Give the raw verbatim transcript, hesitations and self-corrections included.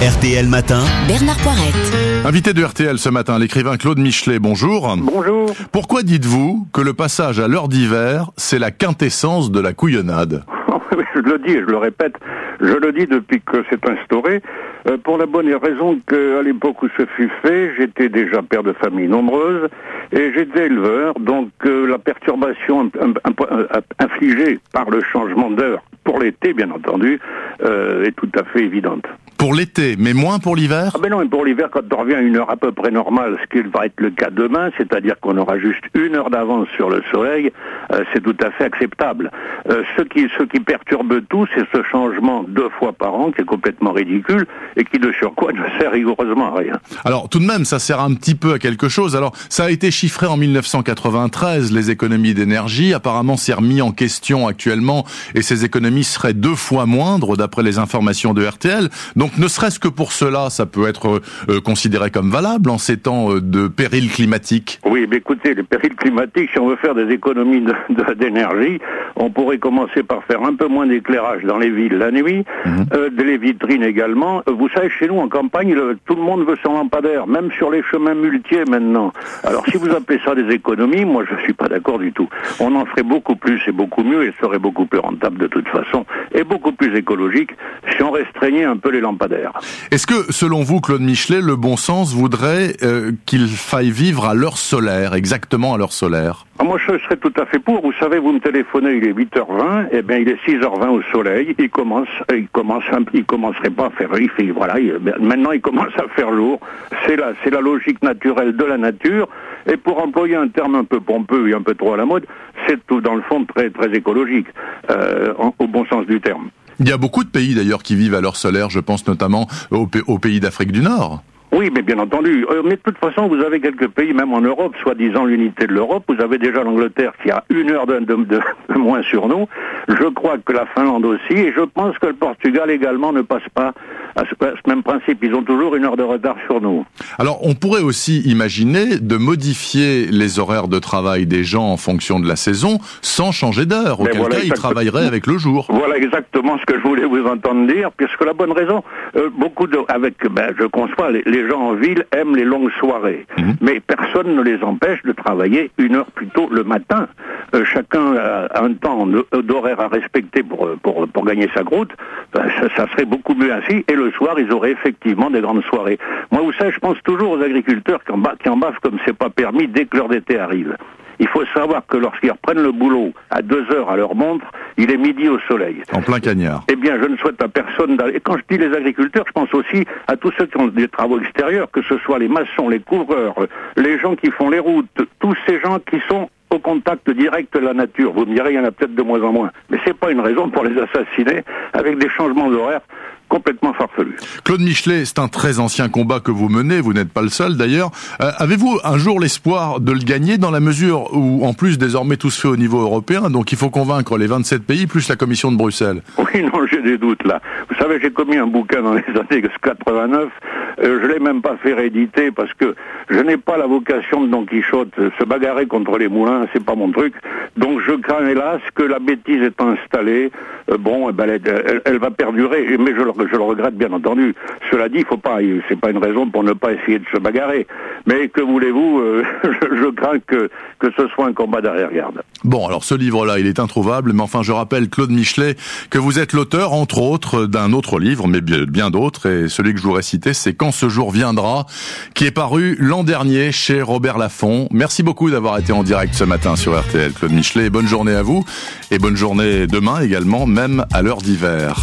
R T L Matin, Bernard Poirette. Invité de R T L ce matin, l'écrivain Claude Michelet, bonjour. Bonjour. Pourquoi dites-vous que le passage à l'heure d'hiver, c'est la quintessence de la couillonnade ? Je le dis et je le répète, je le dis depuis que c'est instauré, euh, pour la bonne raison qu'à l'époque où ce fut fait, j'étais déjà père de famille nombreuse et j'étais éleveur, donc euh, la perturbation un, un, un, infligée par le changement d'heure pour l'été, bien entendu, euh, est tout à fait évidente. Pour l'été, mais moins pour l'hiver ? Ah ben non, mais pour l'hiver, quand on revient à une heure à peu près normale, ce qui va être le cas demain, c'est-à-dire qu'on aura juste une heure d'avance sur le soleil, euh, c'est tout à fait acceptable. Euh, ce qui, ce qui perturbe tout, c'est ce changement deux fois par an, qui est complètement ridicule, et qui de surcroît ne sert rigoureusement à rien. Alors, tout de même, ça sert un petit peu à quelque chose. Alors, ça a été chiffré en mille neuf cent quatre-vingt-treize, les économies d'énergie. Apparemment, c'est remis en question actuellement, et ces économies seraient deux fois moindres, d'après les informations de R T L. Donc, ne serait-ce que pour cela, ça peut être euh, considéré comme valable en ces temps euh, de péril climatique. Oui, mais écoutez, les périls climatiques, si on veut faire des économies de, de, d'énergie, on pourrait commencer par faire un peu moins d'éclairage dans les villes la nuit, mmh. euh, les vitrines également. Vous savez, chez nous, en campagne, le, tout le monde veut son lampadaire, même sur les chemins muletiers maintenant. Alors, si vous appelez ça des économies, moi, je suis pas d'accord du tout. On en ferait beaucoup plus et beaucoup mieux, et serait beaucoup plus rentable de toute façon, et beaucoup plus écologique, si on restreignait un peu les lampadaires. Est-ce que, selon vous, Claude Michelet, le bon sens voudrait euh, qu'il faille vivre à l'heure solaire, exactement à l'heure solaire ? Ah, moi, je serais tout à fait pour. Vous savez, vous me téléphonez, il est huit heures vingt, et bien, il est six heures vingt au soleil. Il commence, il commence, un, il commencerait pas à faire, il fait, voilà, il, maintenant, il commence à faire jour. C'est la, c'est la logique naturelle de la nature. Et pour employer un terme un peu pompeux et un peu trop à la mode, c'est tout, dans le fond, très, très écologique, euh, en, au bon sens du terme. Il y a beaucoup de pays d'ailleurs qui vivent à l'heure solaire, je pense notamment aux, aux pays d'Afrique du Nord. Oui, mais bien entendu. Euh, mais de toute façon, vous avez quelques pays, même en Europe, soi-disant l'unité de l'Europe. Vous avez déjà l'Angleterre qui a une heure de, de, de, de moins sur nous. Je crois que la Finlande aussi. Et je pense que le Portugal également ne passe pas à ce, à ce même principe. Ils ont toujours une heure de retard sur nous. Alors, on pourrait aussi imaginer de modifier les horaires de travail des gens en fonction de la saison sans changer d'heure. Auquel voilà, cas, ils travailleraient avec le jour. Voilà exactement ce que je voulais vous entendre dire, puisque la bonne raison, euh, beaucoup de, avec, ben, je conçois, les, les gens en ville aiment les longues soirées, mmh. mais personne ne les empêche de travailler une heure plus tôt le matin. Euh, chacun a un temps d'horaire à respecter pour pour pour gagner sa croûte. Ben, ça, ça serait beaucoup mieux ainsi. Et le soir, ils auraient effectivement des grandes soirées. Moi, vous savez, je pense toujours aux agriculteurs qui en, ba- qui en baffent comme c'est pas permis dès que l'heure d'été arrive. Il faut savoir que lorsqu'ils reprennent le boulot à deux heures à leur montre, il est midi au soleil. En plein cagnard. Eh bien, je ne souhaite à personne d'aller... Et quand je dis les agriculteurs, je pense aussi à tous ceux qui ont des travaux extérieurs, que ce soit les maçons, les couvreurs, les gens qui font les routes, tous ces gens qui sont au contact direct de la nature. Vous me direz, il y en a peut-être de moins en moins. Mais c'est pas une raison pour les assassiner avec des changements d'horaire complètement farfelu. Claude Michelet, c'est un très ancien combat que vous menez, vous n'êtes pas le seul d'ailleurs. Euh, avez-vous un jour l'espoir de le gagner dans la mesure où, en plus, désormais tout se fait au niveau européen, donc il faut convaincre les vingt-sept pays plus la Commission de Bruxelles? Oui, non, j'ai des doutes là. Vous savez, j'ai commis un bouquin dans les années quatre-vingt-neuf, euh, je l'ai même pas fait rééditer parce que je n'ai pas la vocation de Don Quichotte, se bagarrer contre les moulins, c'est pas mon truc. Donc je crains hélas que la bêtise étant installée, euh, bon, eh ben, elle, elle, elle va perdurer, mais je le Je le regrette bien entendu. Cela dit, il faut pas, c'est pas une raison pour ne pas essayer de se bagarrer. Mais que voulez-vous, euh, je, je crains que que ce soit un combat d'arrière-garde. Bon, alors ce livre-là, il est introuvable, mais enfin, je rappelle, Claude Michelet, que vous êtes l'auteur, entre autres, d'un autre livre, mais bien, bien d'autres, et celui que je voudrais citer, c'est Quand ce jour viendra, qui est paru l'an dernier chez Robert Laffont. Merci beaucoup d'avoir été en direct ce matin sur R T L, Claude Michelet. Bonne journée à vous, et bonne journée demain également, même à l'heure d'hiver.